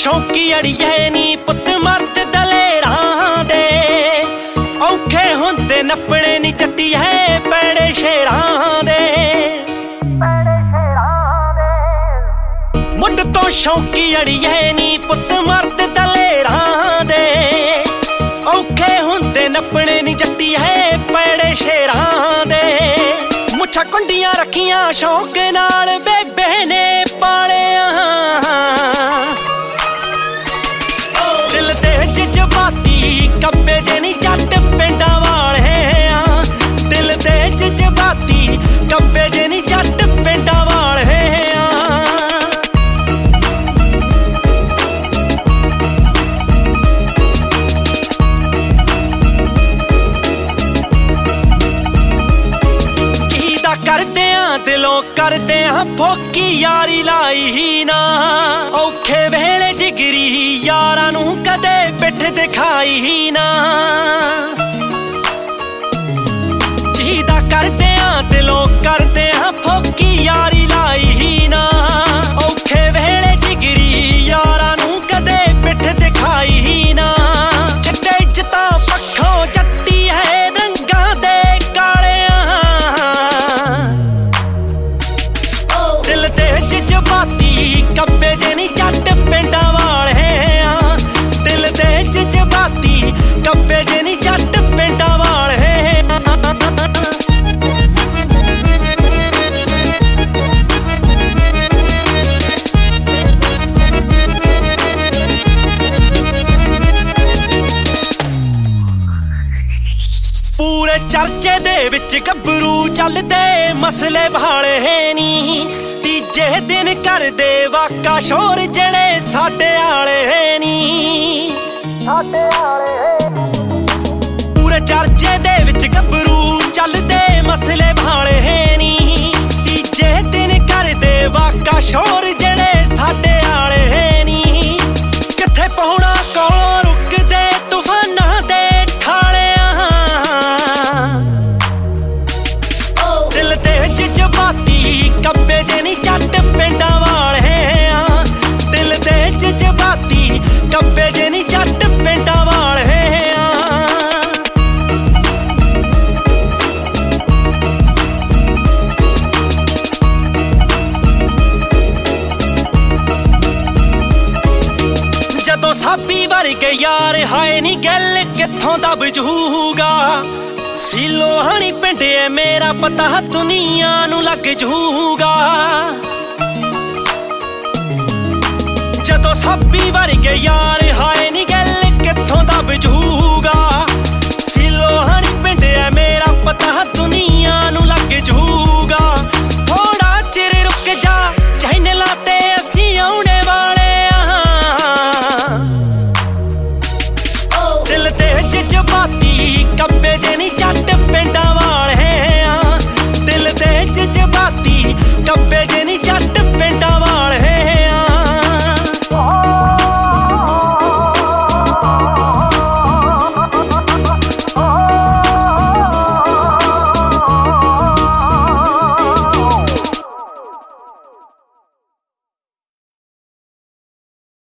ਸ਼ੌਂਕੀ ਅੜੀਏ ਨੀ ਪੁੱਤ ਮਰਦ ਦਲੇਰਾਂ ਦੇ ਔਖੇ ਹੁੰਦੇ ਨੱਪਣੇ ਨੀ ਚੱਟੀਏ ਪੈੜੇ ਸ਼ੇਰਾਂ ਦੇ ਮੁੱਢ ਤੋਂ ਸ਼ੌਂਕੀ ਅੜੀਏ ਨੀ ਪੁੱਤ ਮਰਦ ਦਲੇਰਾਂ ਦੇ ਔਖੇ ਹੁੰਦੇ ਨੱਪਣੇ ਨੀ ਚੱਟੀਏ ਪੈੜੇ ਸ਼ੇਰਾਂ ਦੇ ਮੁੱਛਾਂ ਕੁੰਡੀਆਂ ਰੱਖੀਆਂ ਸ਼ੌਂਕ ਨਾਲ ਬੇਬੇ ਨੇ ਪਾਲਿਆ ਦਿਲ ਦੇ ਜਜ਼ਬਾਤੀ ਕੱਬੇ ਜੇ ਨੀ ਜੱਟ ਪਿੰਡਾਂ ਵਾਲੇ ਆ ਦਿਲ ਦੇ ਜਜ਼ਬਾਤੀ ਕੱਬੇ ਜੇ ਨੀ ਜੱਟ ਪਿੰਡਾਂ ਵਾਲੇ ਆ ਦਿਲੋਂ ਕਰਦੇ ਆ ਫੋਕੀ ਯਾਰੀ ਲਾਈ ਨਾ ਔਖੇ ਵੇਲੇ ਜਿਗਰੀ ਯਾਰਾਂ ਨੂੰ ਕਦੇ ਪਿੱਠ ਦਿਖਾਈ ਨਾ ਜੀਦਾ ਕਰਦੇ ਆ ਦਿਲੋਂ ਕਰਦੇ ਆ ਫੋਕੀ ਯਾਰੀ ਲਾਈ ਨਾ ਔਖੇ ਵੇਲੇ ਜਿਗਰੀ ਯਾਰਾਂ ਨੂੰ ਕਦੇ ਪਿੱਠ ਦਿਖਾਈ ਨਾ ਛੱਡੇ ਇੱਜ਼ਤਾਂ ਪੱਖੋਂ ਜੱਟੀ ਹੈ ਰੰਗਾਂ ਦੇ ਕੱਬੇ ਜੇ ਨੀ ਜੱਟ ਪਿੰਡਾਂ ਵਾਲੇ ਆ ਦਿਲ ਦੇ ਜਜ਼ਬਾਤੀ ਕੱਬੇ ਜੇ ਨੀ ਜੱਟ ਪਿੰਡਾਂ ਵਾਲੇ ਆ ਪੂਰੇ ਚਰਚੇ ਦੇ ਵਿੱਚ ਗੱਭਰੂ ਚੱਲਦੇ ਮਸਲੇ ਭਾਲੇ ਨੀ ਤੀਜੇ ਦਿਨ ਕਰਦੇ ਵਾਕਾ ਸ਼ੋਰ ਜਿਹੜੇ ਸਾਡੇ ਆਲੇ ਨੀ ਪੂਰੇ ਚਰਚੇ ਦੇ ਵਿੱਚ ਗੱਭਰੂ ਚੱਲਦੇ ਮਸਲੇ ਭਾਲੇ ਨੀ ਤੀਜੇ ਦਿਨ ਕਰਦੇ ਵਾਕਾ ਸ਼ੋਰ ਜਿਹੜੇ ਸਾਡੇ ਆਲੇ ਨੀ ਕਿੱਥੇ ਪਹੁੰਚਣਾ ਕੋਲੋਂ ਰੁਕਦੇ ਤੂਫਾਨਾਂ ਦੇ ਠਾਲਿਆਂ ਦਿਲ ਦੇ ਜਜ਼ਬਾਤੀ ਕੱਬੇ ਜੇ ਨੀ ਜੱਟ ਪਿੰਡਾਂ ਵਾਲੇ ਆ ਦਿਲ ਦੇ ਜਜ਼ਬਾਤੀ ਕੱਬੇ ਜੇ ਨੀ ਜੱਟ ਪਿੰਡਾਂ ਵਾਲੇ ਆ ਜਦੋਂ ਸਾਬੀ ਵਰਗੇ ਯਾਰ ਹਾਏ ਨੀ ਗੱਲ ਕਿੱਥੋਂ ਦਾ ਬਜੂਗਾ ਸੀਲੋ ਹਣੀ ਪਿੰਡ ਏ ਮੇਰਾ ਪਤਾ ਦੁਨੀਆ ਨੂੰ ਲੱਗ ਜੂਗਾ ਜਦੋਂ ਸਾਬੀ ਵਾਰੀ